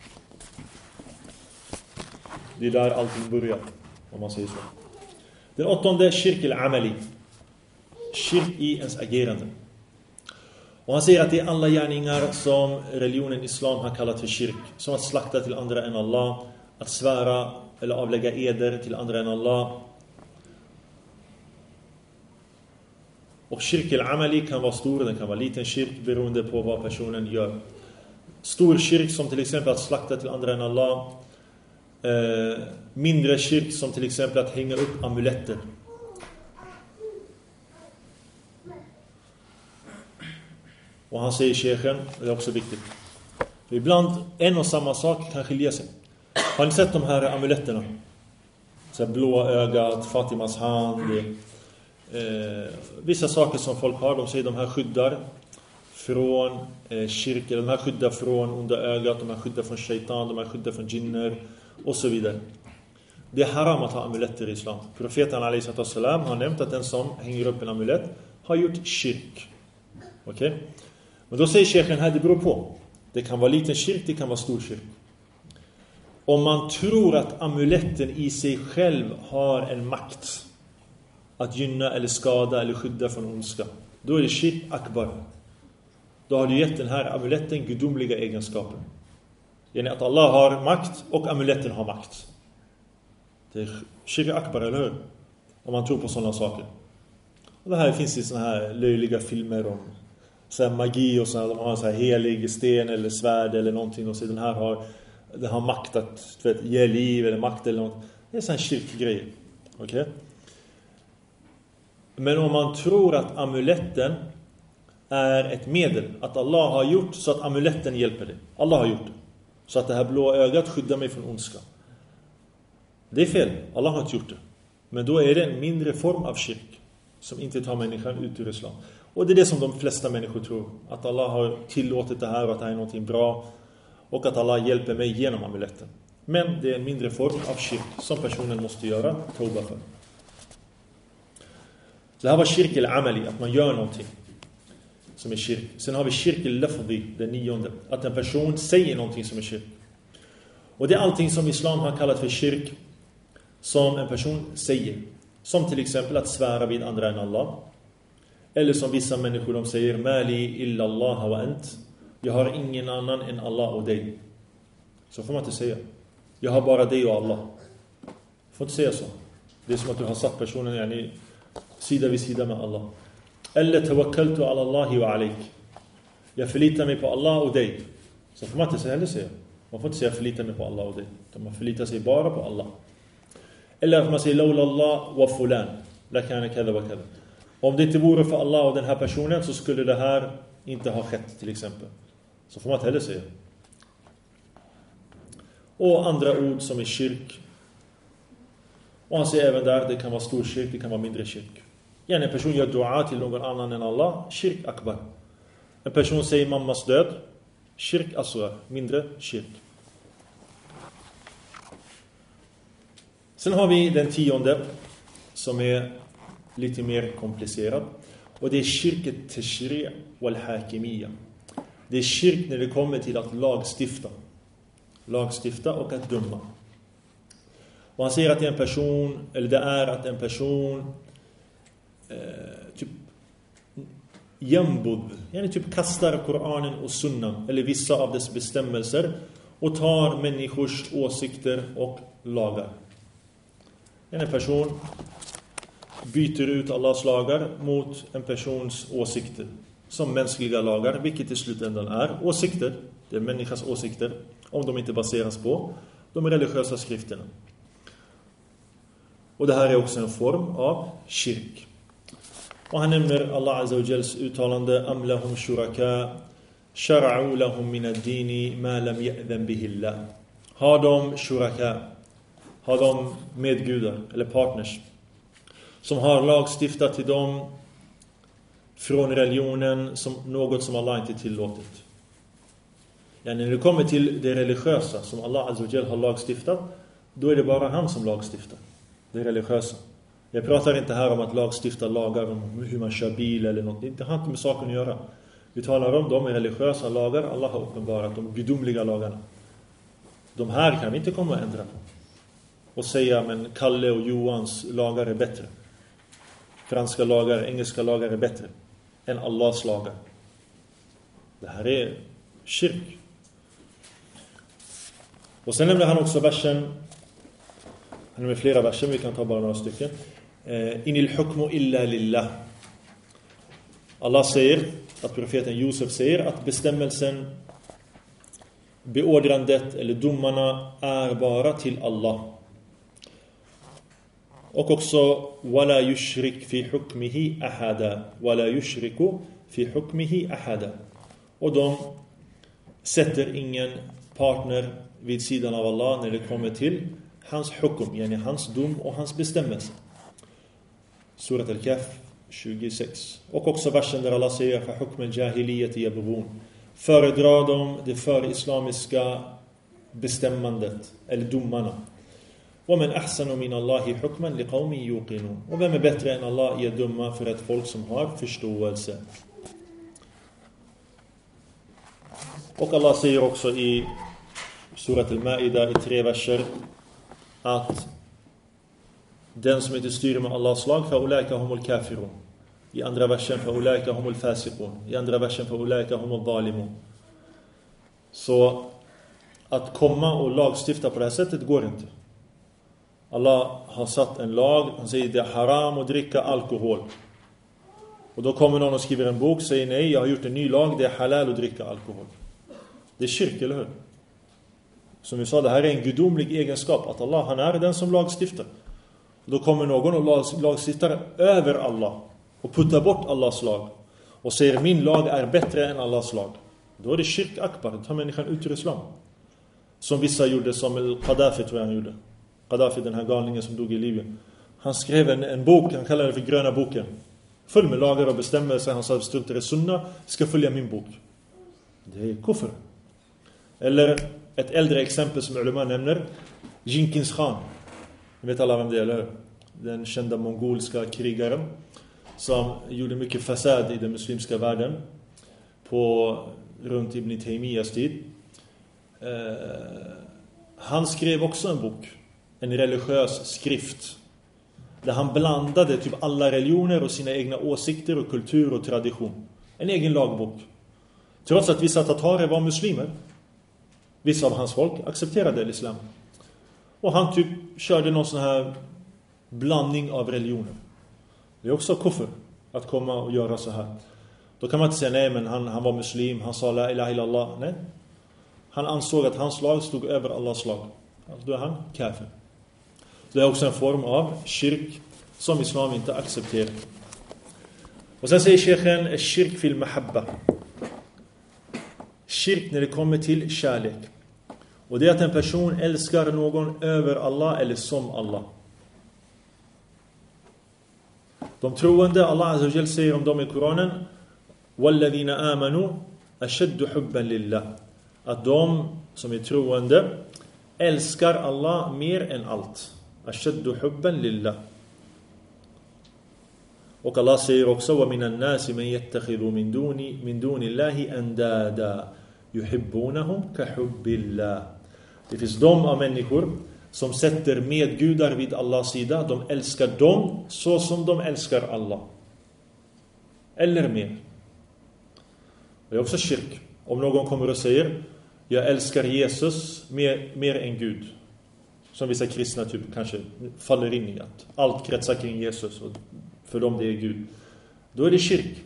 Det är där allting börjar, om man säger så. Den åttonde, shirk al-amali. Shirk i ens agerande. Och han säger att det är alla gärningar som religionen islam har kallat för shirk. Som att slakta till andra än Allah, att svära eller avlägga eder till andra än Allah. Och shirk al-amali kan vara stor, den kan vara liten shirk beroende på vad personen gör. Stor shirk som till exempel att slakta till andra än Allah. Eh, mindre shirk som till exempel att hänga upp amuletter. Och han säger, sheikhen, det är också viktigt. För ibland en och samma sak kan skilja sig. Har ni sett de här amuletterna? Så här blåa ögat, Fatimas hand. Eh, vissa saker som folk har, de säger de här skyddar från eh, kyrka, de här skyddar från onda ögat, de här skyddar från shaitan, de här skyddar från jinner och så vidare. Det är haram att ha amuletter i islam. Profeten alaihi salam har nämnt att den som hänger upp en amulett har gjort kyrk. Okej? Okay? Men då säger sheikhen här, det beror på. Det kan vara liten kyrk, det kan vara stor kyrk. Om man tror att amuletten i sig själv har en makt att gynna eller skada eller skydda från ondska, då är det shirk akbar. Då har du gett den här amuletten gudomliga egenskaper. Det är att Allah har makt och amuletten har makt. Det är shirk akbar, eller hur? Om man tror på sådana saker. Och det här finns i sådana här löjliga filmer om så här magi och sådana. De har en så här helig sten eller svärd eller någonting, och så den här har, den har makt att vet, ge liv eller makt eller något. Det är sån här kyrkgrej. Okej? Okay? Men om man tror att amuletten är ett medel, att Allah har gjort så att amuletten hjälper dig. Allah har gjort det. Så att det här blå ögat skyddar mig från ondska. Det är fel, Allah har inte gjort det. Men då är det en mindre form av shirk som inte tar människan ut ur islam. Och det är det som de flesta människor tror. Att Allah har tillåtit det här och att det här är någonting bra. Och att Allah hjälper mig genom amuletten. Men det är en mindre form av shirk som personen måste göra tauba för. Så det här var shirk eller amali, att man gör någonting som är shirk. Sen har vi shirk eller lafzi, det nionde. Att en person säger någonting som är shirk. Och det är allting som islam har kallat för shirk som en person säger. Som till exempel att svära vid andra än Allah. Eller som vissa människor de säger Mali illa Allah wa ant. Jag har ingen annan än Allah och dig. Så får man inte säga. Jag har bara dig och Allah. Får inte säga så. Det är som att du har satt personen yani, sida vid sida med Allah. Eller tawakkaltu ala Allahi wa alik. Jag förlitar mig på Allah och dig. Så får man inte heller säga. Man får inte säga förlitar mig på Allah och dig. Man förlitar sig bara på Allah. Eller att man säger lawla Allah wa fulan. Lakana kada wa kada. Om det inte vore för Allah och den här personen så skulle det här inte ha skett till exempel. Så får man inte heller säga. Och andra ord som är kyrk. Och han säger även där det kan vara stor kyrk, det kan vara mindre kyrk. Ja, en person gör dua till någon annan än Allah, kyrk akbar. En person säger mammas död, kyrk asghar, mindre kyrk. Sen har vi den tionde som är lite mer komplicerad. Och det är kyrket tashri' wal hakimiyya. Det är kyrk när det kommer till att lagstifta. Lagstifta och att döma. Och han säger att det är en person, eller det är att en person eh, typ jambud, yani typ kastar Koranen och sunnan eller vissa av dess bestämmelser och tar människors åsikter och lagar. En person byter ut Allahs lagar mot en persons åsikter som mänskliga lagar, vilket i slutändan är åsikter. Det är människans åsikter, om de inte baseras på de religiösa skrifterna. Och det här är också en form av kyrk. Och han nämner Allah Azza wa Jals uttalande am lahum shuraka shar'u lahum min ad-dini ma lam ya'dhan bihi Allah. Har de shuraka, har de medgudar eller partners som har lagstiftat till dem från religionen som något som Allah inte tillåtit. Ja, när det kommer till det religiösa som Allah Azza wa Jal har lagstiftat, då är det bara han som lagstiftar. Det religiösa. Jag pratar inte här om att lagstifta lagar om hur man kör bil eller något. Det har inte med saken att göra. Vi talar om de religiösa lagar Allah har uppenbarat, de gudomliga lagarna. De här kan vi inte komma att ändra på. Och säga, men Kalle och Johans lagar är bättre. Franska lagar, engelska lagar är bättre än Allahs lagar. Det här är kyrk. Och sen nämner han också versen, han nämner flera verser, vi kan ta bara några stycken. Inil hukmu illa lillah. Allah säger, att profeten Josef säger att bestämmelsen, beordrandet eller domarna är bara till Allah. Och också wala yushrik fi hukmihi ahada, wala yushriku fi hukmihi ahada. Och de sätter ingen partner vid sidan av Allah när det kommer till hans hukum, yani hans dom och hans bestämmelse. Surat al-Kahf tjugosex. Och också versen där Allah säger för hukmen jahiliyyati yabghun. Föredrar de det för islamiska bestämmandet eller domarna. وَمَنْ أَحْسَنُ مِنَ اللَّهِ حُكْمًا لِقَوْمٍ يُوقِنُونَ. Och vem är bättre än Allah i att döma för ett folk som har förståelse. Och Allah säger också i Surat al-Ma'idah i tre verser att den som inte styr med Allahs lag för ulaika humul kafirun. I andra versen för ulaika humul fasiqun. I andra versen för ulaika humul zalimun. Så att komma och lagstifta på det här sättet går inte. Allah har satt en lag, han säger det är haram att dricka alkohol. Och då kommer någon och skriver en bok och säger nej, jag har gjort en ny lag, det är halal att dricka alkohol. Det är kyrk, eller hur? Som vi sa, det här är en gudomlig egenskap, att Allah, han är den som lagstiftar. Då kommer någon och lagstiftar över Allah och puttar bort Allahs lag och säger min lag är bättre än Allahs lag. Då är det kyrk akbar, då tar människan ut ur islam. Som vissa gjorde, som al-Qaddafi tror jag han gjorde. Gaddafi, den här galningen som dog i Libyen. Han skrev en, en bok, han kallade det för gröna boken. Full med lagar och bestämmelser. Han sa att struntar i sunna ska följa min bok. Det är kufr. Eller ett äldre exempel som ulema nämner. Genghis Khan. Ni vet alla vem det är, eller? Den kända mongolska krigaren som gjorde mycket fasad i den muslimska världen på runt Ibn Taymiyas tid. Eh, han skrev också en bok, en religiös skrift, där han blandade typ alla religioner och sina egna åsikter och kultur och tradition. En egen lagbok. Trots att vissa tatarer var muslimer, vissa av hans folk accepterade islam. Och han typ körde någon sån här blandning av religioner. Det är också kufr att komma och göra så här. Då kan man inte säga nej, men han, han var muslim, han sa la ilaha illallah. Nej. Han ansåg att hans lag stod över Allahs lag. Alltså då är han kafir. Det är också en form av kyrk som islam inte accepterar. Och sen säger sheikhen kyrk fil mahabba. Kyrk när det kommer till kärlek. Och det är att en person älskar någon över Allah eller som Allah. De troende, Allah Azza wa Jal säger om dem i Koranen, وَالَّذِينَ آمَنُوا أَشَدُّ حُبًّا لِلَّهِ, att de som är troende älskar Allah mer än allt. أَشَدُّ حُبًّا لِلَّهِ. Och Allah säger också وَمِنَ النَّاسِ مَنْ يَتَّخِذُ مِنْ دُونِ مِنْ دُونِ اللَّهِ أَنْدَادًا يُحِبُّونَهُمْ كَحُبِّ اللَّهِ. Det finns de av människor som sätter medgudar vid Allahs sida. De älskar dem så som de älskar Allah. Eller mer. Det är också kyrk. Om någon kommer och säger jag älskar Jesus mer, mer än Gud. Som vissa kristna typ kanske faller in i att allt kretsar kring Jesus och för dem det är Gud. Då är det kyrk.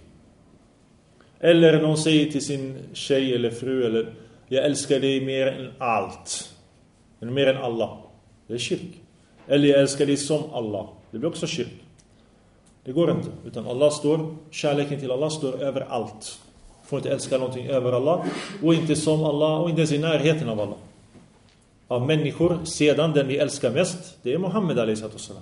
Eller någon säger till sin tjej eller fru eller jag älskar dig mer än allt. Eller mer än Allah. Det är kyrk. Eller jag älskar dig som Allah. Det blir också kyrk. Det går inte. Utan Allah står, kärleken till Allah står över allt. Får inte älska någonting över Allah. Och inte som Allah. Och inte ens i närheten av Allah. Av människor, sedan den vi älskar mest, det är Muhammed alayhi salam.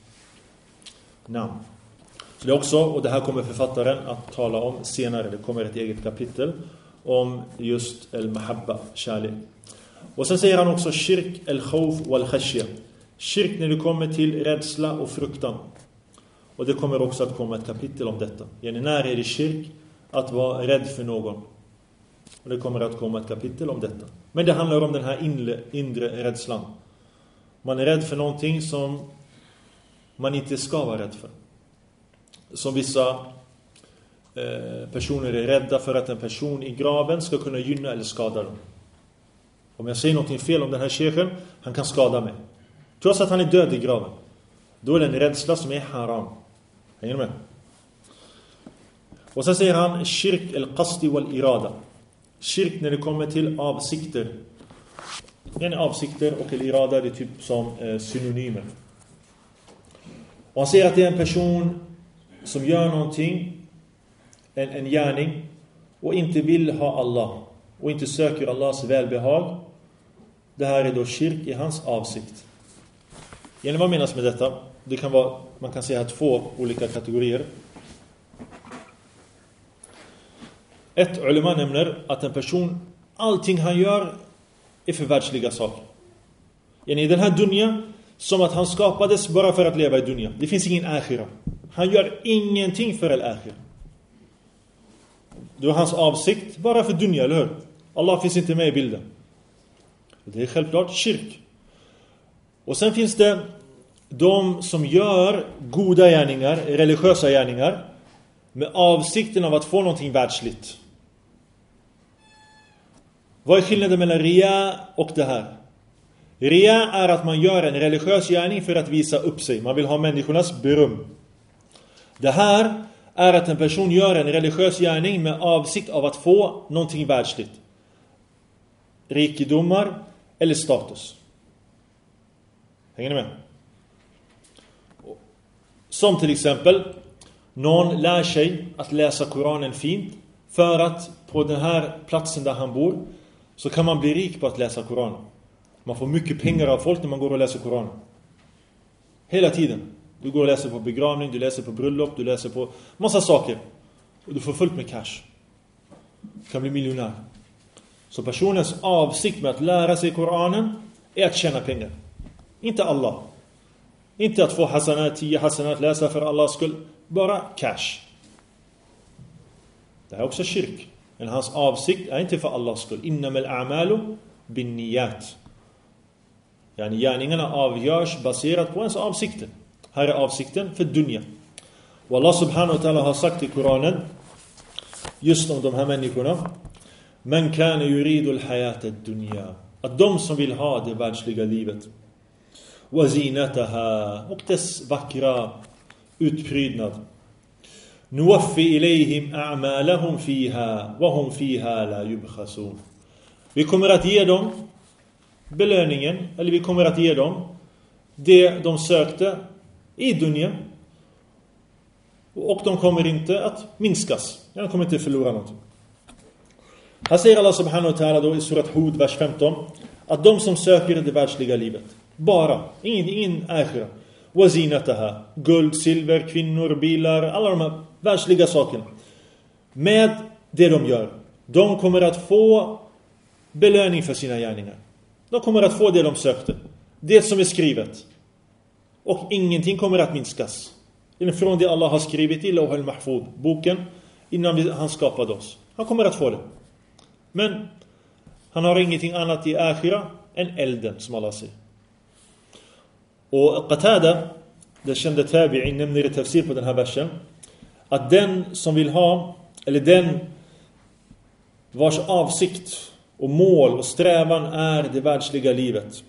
Namn. Så det är också, och det här kommer författaren att tala om senare. Det kommer ett eget kapitel om just al-mahabba, kärlek. Och sen säger han också shirk al-khawf wal-khashya. Shirk när det kommer till rädsla och fruktan. Och det kommer också att komma ett kapitel om detta. Yani när är det shirk att vara rädd för någon? Och det kommer att komma ett kapitel om detta. Men det handlar om den här inre, inre rädslan. Man är rädd för någonting som man inte ska vara rädd för. Som vissa eh, personer är rädda för att en person i graven ska kunna gynna eller skada dem. Om jag säger någonting fel om den här sheikhen, han kan skada mig. Trots att han är död i graven. Då är det en rädsla som är haram. Hänger du med? Och sen säger han shirk al-qasdi wal-irada. Shirk när det kommer till avsikter. En avsikter och al-irada är typ som eh, synonymer. Och han säger att det är en person som gör någonting, en, en gärning, och inte vill ha Allah. Och inte söker Allahs välbehag. Det här är då shirk i hans avsikt. Genom vad menas med detta? Det kan vara, man kan säga två olika kategorier. Ett ulema nämner att en person, allting han gör är för världsliga saker. I den här dunya, som att han skapades bara för att leva i dunya. Det finns ingen akhira. Han gör ingenting för al-akhira. Det är hans avsikt bara för dunya, eller hur? Allah finns inte med i bilden. Det är självklart kyrk. Och sen finns det de som gör goda gärningar, religiösa gärningar, med avsikten av att få någonting världsligt. Vad är skillnaden mellan ria och det här? Ria är att man gör en religiös gärning för att visa upp sig. Man vill ha människornas beröm. Det här är att en person gör en religiös gärning med avsikt av att få någonting världsligt. Rikedomar eller status. Hänger ni med? Som till exempel, någon lär sig att läsa Koranen fint för att på den här platsen där han bor så kan man bli rik på att läsa Koranen. Man får mycket pengar av folk när man går och läser Koranen. Hela tiden. Du går och läser på begravning, du läser på bröllop, du läser på massa saker. Och du får fullt med cash. Du kan bli miljonär. Så personens avsikt med att lära sig Koranen är att tjäna pengar. Inte Allah. Inte att få hasanat, tio hasanat, läsa för Allahs skull. Bara cash. Det här är också kyrk. Men hans avsikt är inte för Allahs skull. Innamal a'malu bin niyat. Yani gärningarna avgörs baserat på ens avsikter. Här är avsikten för dunya. Och Allah subhanahu wa ta'ala har sagt i Koranen just om de här människorna: Man kana yuridu al-hayata ad-dunya. Att de som vill ha det världsliga livet. Wa zinataha. Och dess vackra utprydnad. Nuwaffi ilayhim a'malahum fiha wa hum fiha la yubkhasun. Vi kommer att ge dem belöningen, eller vi kommer att ge dem det de sökte i dunya, och de kommer inte att minskas. De kommer inte förlora något. Här säger Allah subhanahu wa ta'ala då i surat Hud vers femton att de som söker det världsliga livet, bara, ingen, ingen akhira, wazinataha, guld, silver, kvinnor, bilar, alla de här världsliga sakerna, med det de gör, de kommer att få belöning för sina gärningar. De kommer att få det de sökte, det som är skrivet, och ingenting kommer att minskas från det Allah har skrivit i Lawh al-Mahfud, boken, innan han skapade oss. Han kommer att få det. Men han har ingenting annat i akhira än elden, som Allah säger. Och Qatada, det kände tabi'in, nämner i tafsir på den här versen, att den som vill ha, eller den vars avsikt och mål och strävan är det världsliga livet,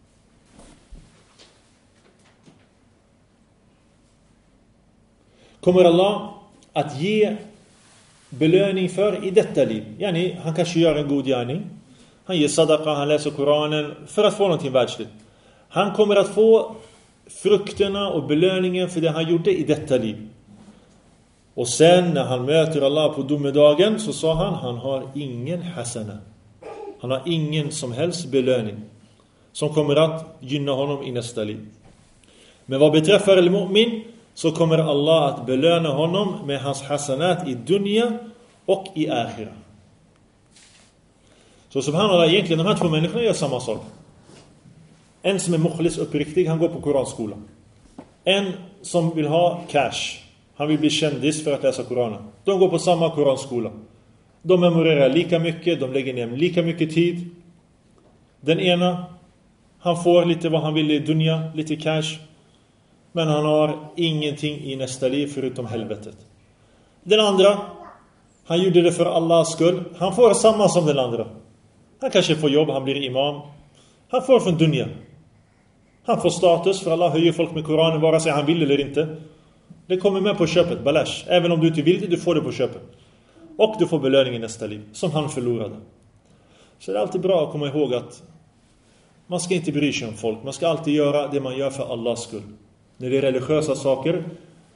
kommer Allah att ge belöning för i detta liv. Yani, han kanske gör en god gärning. Han ger sadaqa, han läser Koranen för att få någonting världsligt. Han kommer att få frukterna och belöningen för det han gjorde i detta liv. Och sen när han möter Allah på domedagen så sa han, han har ingen hasana. Han har ingen som helst belöning som kommer att gynna honom i nästa liv. Men vad beträffar al-mu'min, så kommer Allah att belöna honom med hans hasanat i dunya och i akhira. Så subhanallah, egentligen de här två människorna gör samma sak. En som är mukhlis, uppriktig, han går på koranskolan. En som vill ha cash, han vill bli kändis för att läsa Koranen. De går på samma koranskola. De memorerar lika mycket, de lägger ner lika mycket tid. Den ena, han får lite vad han vill i dunya, lite cash. Men han har ingenting i nästa liv förutom helvetet. Den andra, han gjorde det för Allahs skull. Han får samma som den andra. Han kanske får jobb, han blir imam. Han får från dunya. Han får status, för Allah höjer folk med Koranen vare sig han vill eller inte. Det kommer med på köpet, balash. Även om du inte vill det, du får det på köpet. Och du får belöning i nästa liv, som han förlorade. Så det är alltid bra att komma ihåg att man ska inte bry sig om folk. Man ska alltid göra det man gör för Allahs skull. När det är religiösa saker,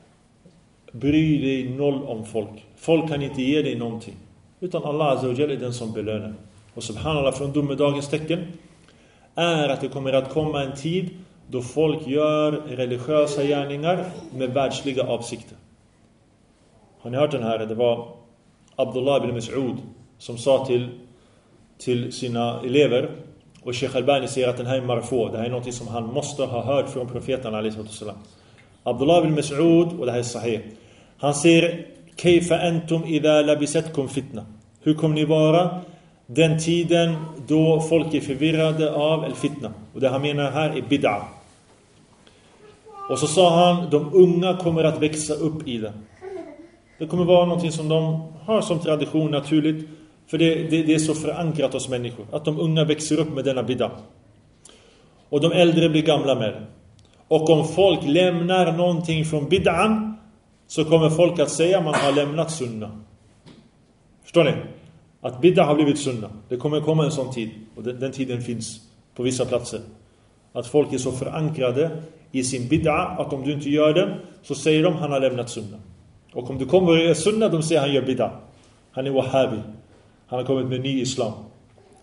bry dig noll om folk. Folk kan inte ge dig någonting. Utan Allah Azza wa Jalla är den som belönar. Och subhanallah, från domedagens tecken är att det kommer att komma en tid då folk gör religiösa gärningar med världsliga avsikter. Har ni hört den här? Det var Abdullah ibn Mas'ud som sa till, till sina elever, och Sheikh Albani säger att den här är marfu, det här är något som han måste ha hört från profeten alayhi wasallam. Abdullah ibn Mas'ud, och det här är sahih, han säger: Kayfa antum idha labisatkum fitna? Hur kommer ni vara den tiden då folk är förvirrade av al-fitna? Och det han menar här är bid'a. Och så sa han, de unga kommer att växa upp i det. Det kommer vara något som de har som tradition naturligt. För det, det, det är så förankrat hos människor. Att de unga växer upp med denna bid'a. Och de äldre blir gamla med det. Och om folk lämnar någonting från bid'an, så kommer folk att säga att man har lämnat sunna. Förstår ni? Att bid'a har blivit sunna. Det kommer komma en sån tid. Och den, den tiden finns på vissa platser. Att folk är så förankrade i sin bid'a att om du inte gör den, så säger de han har lämnat sunna. Och om du kommer och gör sunna, de säger han gör bid'a. Han är wahhabi. Han har kommit med ny islam.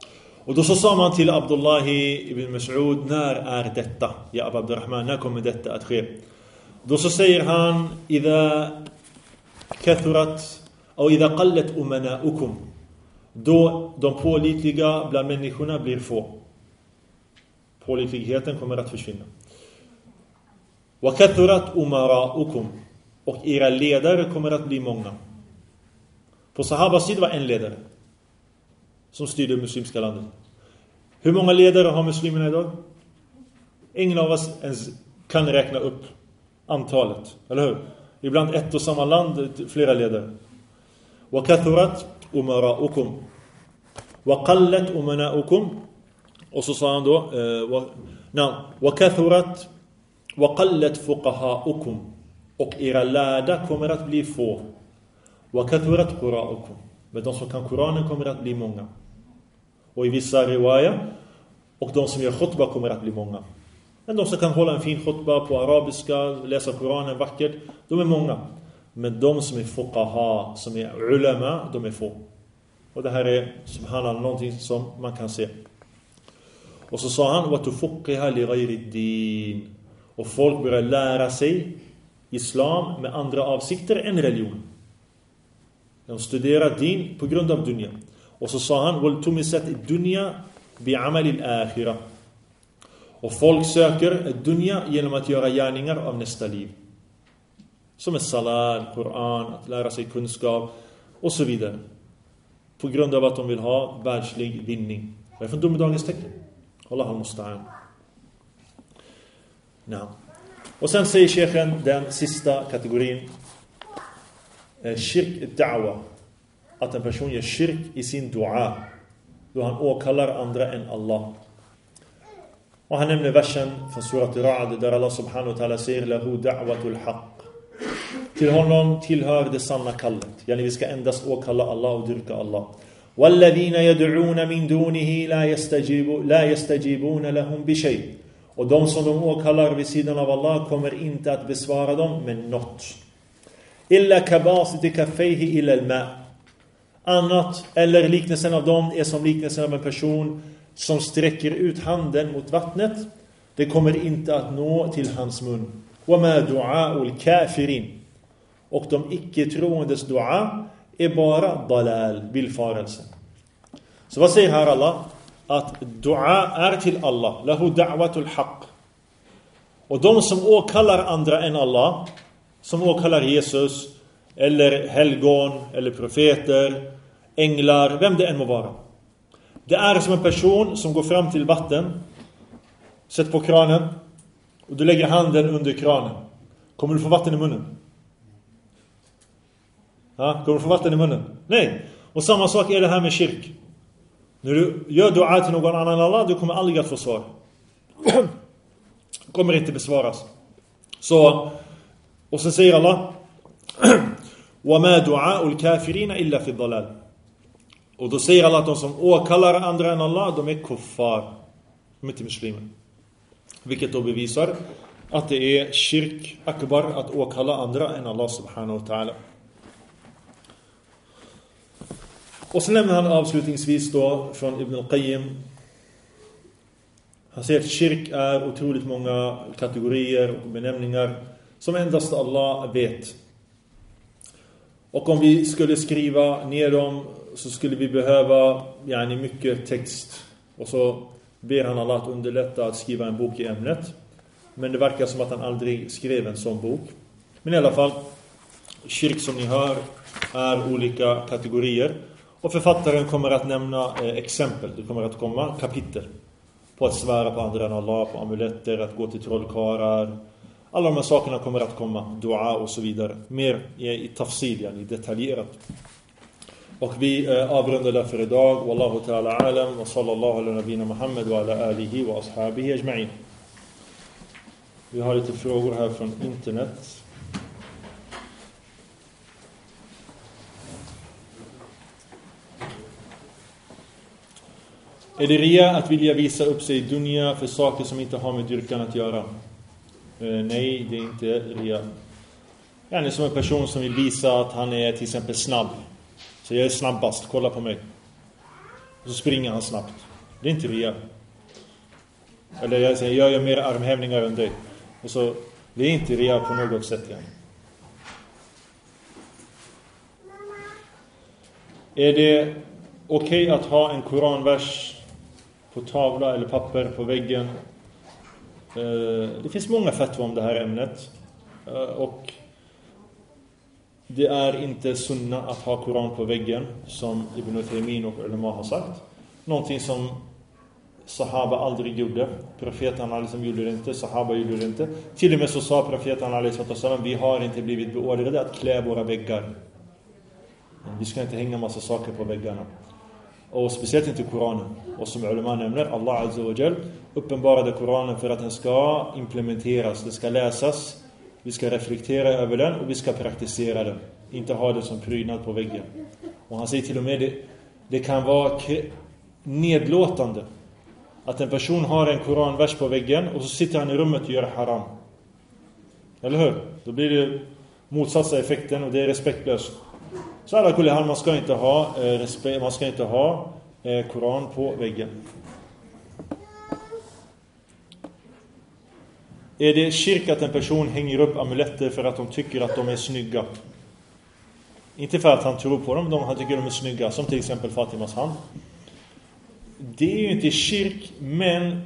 Och då så sa man till Abdullah ibn Mas'ud, när är detta? Ja, Abu Abdurrahman, när kommer detta att ske? Då så säger han, idha kathurat, och idha qallat umana'ukum. Då de pålitliga bland människorna blir få. Pålitligheten kommer att försvinna. Wa kathurat umara'ukum. Och era ledare kommer att bli många. På Sahabas tid var en ledare som styrde muslimska landet. Hur många ledare har muslimerna idag? Ingen av oss ens kan räkna upp antalet, eller hur? Ibland ett och samma land, flera ledare. Wa kathurat umara'ukum wa qallat umana'ukum. Och så sa han då eh, wa kathurat wa qallat fuqaha'ukum. Och era lärda kommer att bli få. Wa kathurat qura'ukum. Men de som kan Koranen kommer att bli många. Och i vissa riwaya, och de som gör khutba kommer att bli många. Men de som kan hålla en fin khutba på arabiska, läsa Koranen vackert, de är många. Men de som är fuqaha, som är ulama, de är få. Och det här är subhanallah någonting som man kan se. Och så sa han, wa tufuqqiha li ghayri din. Och folk börjar lära sig islam med andra avsikter än religion. De studerar din på grund av dunya. Och så sa han, wal tumisat dunya bi amal al-akhirah. Och folk söker dunya genom att göra gärningar av nästa liv. Som är salat, Koran, att lära sig kunskap och så vidare. På grund av att de vill ha världslig vinning. Vad är för domedagens tecken? Allah al-musta'an. Ja. Och sen säger sheikhen den sista kategorin. Shirk da'wa. Att en person gör shirk i sin dua. Då han åkallar andra än Allah. Och han nämner versen från surat Ra'd där Allah subhanahu wa ta'ala säger lahu da'watul haqq. Till honom tillhör det sanna kallet. Yani vi ska endast åkalla Allah och dyrka Allah. وَالَّذِينَ يَدْعُونَ مِنْ دُونِهِ لَا يَسْتَجِيبُ لَا يَسْتَجِيبُونَ لَهُمْ بِشَيْءٍ. Och de som de åkallar vid sidan av Allah kommer inte att besvara dem med något. إِلَّا كَبَاسِتِ كَفَّيْهِ إِلَى الْمَاءِ. Annat eller liknelsen av dem är som liknelsen av en person som sträcker ut handen mot vattnet. Det kommer inte att nå till hans mun. وَمَا دُعَاءُ الْكَافِرِينَ. Och de icke-troendes dua är bara dalal, villfarelse. Så vad säger här Allah? Att dua är till Allah. Lahu da'watul haqq. Och de som åkallar andra än Allah, som åkallar Jesus, eller helgon, eller profeter, änglar, vem det än må vara. Det är som en person som går fram till vatten, sätter på kranen, och du lägger handen under kranen. Kommer du få vatten i munnen? Ja, kommer du få vatten i munnen? Nej. Och samma sak är det här med kyrk. När du gör dua till någon annan än Allah, du kommer aldrig att få svar. Kommer inte besvaras. Så, och så säger Allah وَمَا دُعَاءُ الْكَافِرِينَ إِلَّا فِي الضَّلَالِ. Och då säger Allah att de som åkallar andra än Allah, de är kuffar. De är inte muslimer. Vilket då bevisar att det är shirk akbar att åkalla andra än Allah subhanahu wa ta'ala. Och så nämner han avslutningsvis då från Ibn al-Qayyim. Han säger att shirk är otroligt många kategorier och benämningar som endast Allah vet. Och om vi skulle skriva ner dem så skulle vi behöva yani, mycket text. Och så ber han Allah att underlätta att skriva en bok i ämnet. Men det verkar som att han aldrig skrev en sån bok. Men i alla fall, shirk som ni hör är olika kategorier. Och författaren kommer att nämna eh, exempel. Det kommer att komma kapitel på att svära på andra än Allah, på amuletter, att gå till trollkarlar. Alla de här sakerna kommer att komma, dua och så vidare. Mer i, i tafsil, i detaljerat. Och vi eh, avrundar därför idag. Wallahu ta'ala alam wa sallallahu ala nabina Muhammad wa ala alihi wa ashabihi ajma'in. Vi har lite frågor här från internet. Är det ria att vilja visa upp sig i dunya för saker som inte har med dyrkan att göra? Eh, nej, det är inte ria. Han är som en person som vill visa att han är till exempel snabb. Så jag är snabbast, kolla på mig. Och så springer han snabbt. Det är inte ria. Eller jag säger, jag gör mer armhävningar än dig. Och så, det är inte ria på något sätt. Ja. Är det okej okay att ha en koranvers på tavla eller papper på väggen? Det finns många fatwa om det här ämnet. Och det är inte sunna att ha koran på väggen, som Ibn Uthaymin och ulama har sagt. Någonting som sahaba aldrig gjorde. Profeterna liksom gjorde det inte, sahaba gjorde det inte. Till och med så sa profeterna alaihissalam, vi har inte blivit beordrade att klä våra väggar. Vi ska inte hänga massa saker på väggarna. Och speciellt inte Koranen. Och som ulama nämner, Allah Azza wa Jal uppenbarade Koranen för att den ska implementeras, den ska läsas, vi ska reflektera över den och vi ska praktisera den. Inte ha det som prydnad på väggen. Och han säger till och med det, det kan vara nedlåtande att en person har en koranvers på väggen och så sitter han i rummet och gör haram. Eller hur? Då blir det motsatsa effekten och det är respektlöst. Så alla kullar, man ska inte ha eh, respekt, man ska inte ha eh, koran på väggen. Är det shirk att en person hänger upp amuletter för att de tycker att de är snygga? Inte för att han tror på dem, de han tycker de är snygga, som till exempel Fatimas hand. Det är ju inte shirk, men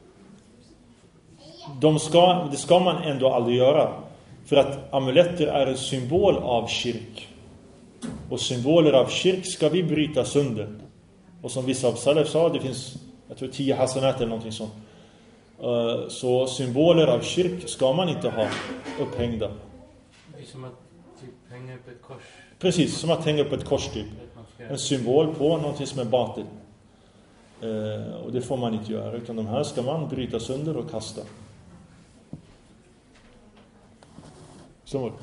de ska, det ska man ändå aldrig göra. För att amuletter är en symbol av shirk. Och symboler av shirk ska vi bryta sönder. Och som vissa av salaf sa, det finns, jag tror tio hasanat eller någonting sånt. Så symboler av shirk ska man inte ha upphängda. Det är som att typ hänga upp ett kors. Precis, som att hänga upp ett kors typ. En symbol på någonting som är batil. Och det får man inte göra, utan de här ska man bryta sönder och kasta. Så vad?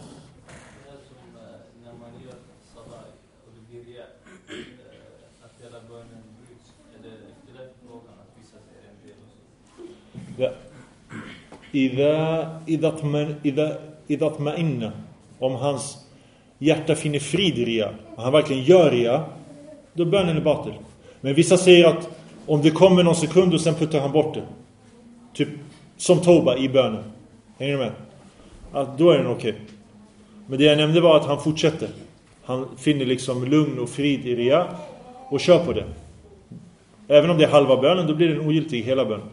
Ja. Idha idha idha idha tma'inna, om hans hjärta finner frid i ria, han verkligen gör ria, då bönen är batil. Men vissa säger att om det kommer någon sekund och sen puttar han bort det, typ som toba i bönen, hänger du med? Att då är den okej. Okay. Men det jag nämnde var att han fortsätter. Han finner liksom lugn och frid i ria och kör på det. Även om det är halva bönen, då blir den ogiltig hela bönen.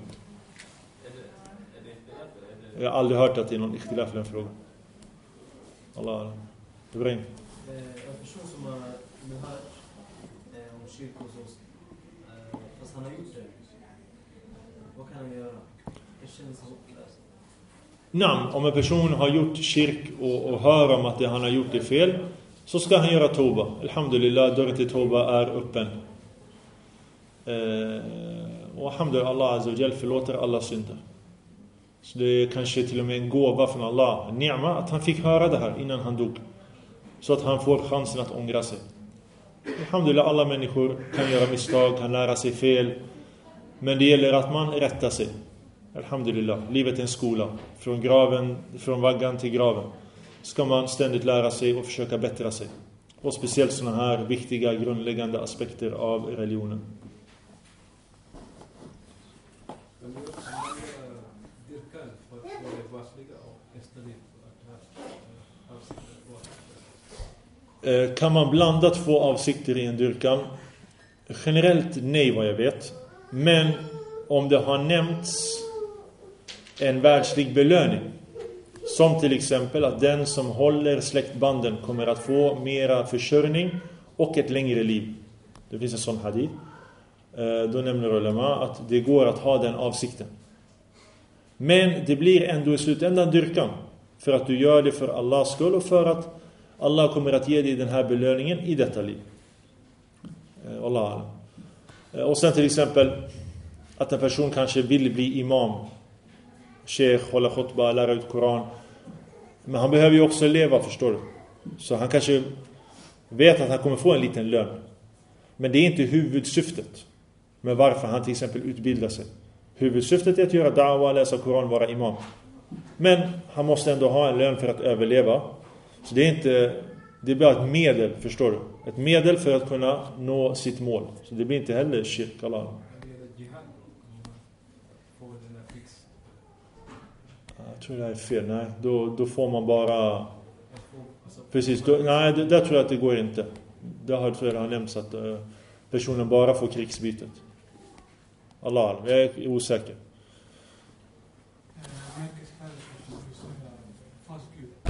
Jag har aldrig hört att det är någon ikhtilaf i den frågan. Allah, Ibrahim. En person som har hört om kyrkor hos oss, fast han har gjort det. Vad kan han göra? Det känns hopplöst. Namn, om en person har gjort kyrk och, och hör om att det han har gjort är fel, så ska han göra toba. Alhamdulillah, dörren till toba är öppen. Eh, och alhamdulillah, Allah Azza wa Jal förlåter alla synder. Så det är kanske till och med en gåva från Allah, en ni'ma, att han fick höra det här innan han dog. Så att han får chansen att ångra sig. Alhamdulillah, alla människor kan göra misstag, kan lära sig fel. Men det gäller att man rättar sig. Alhamdulillah, livet är en skola. Från graven, från vaggan till graven ska man ständigt lära sig och försöka bättra sig. Och speciellt sådana här viktiga, grundläggande aspekter av religionen. Kan man blanda två avsikter i en dyrkan? Generellt nej, vad jag vet. Men om det har nämnts en världslig belöning, som till exempel att den som håller släktbanden kommer att få mera försörjning och ett längre liv. Det finns en sån hadith. Då nämner ulama att det går att ha den avsikten. Men det blir ändå i slutändan dyrkan. För att du gör det för Allahs skull och för att Allah kommer att ge dig den här belöningen i detta liv. Allah. Och sen till exempel att en person kanske vill bli imam, sheikh, hålla khutba, lära ut Koran. Men han behöver ju också leva, förstår du. Så han kanske vet att han kommer få en liten lön. Men det är inte huvudsyftet. Men varför han till exempel utbildar sig. Huvudsyftet är att göra da'wa, läsa Koran, vara imam. Men han måste ändå ha en lön för att överleva. Så det är inte, det är bara ett medel, förstår du. Ett medel för att kunna nå sitt mål. Så det blir inte heller shirk, Allah. Jihad Jag tror det är fel. Nej, då, då får man bara... Jag får, alltså, Precis, då, nej, det, där tror jag att det går inte. Det har jag redan nämnt att uh, personen bara får krigsbytet. Allah, jag är osäker. Vilket här som du säger, fast Gud.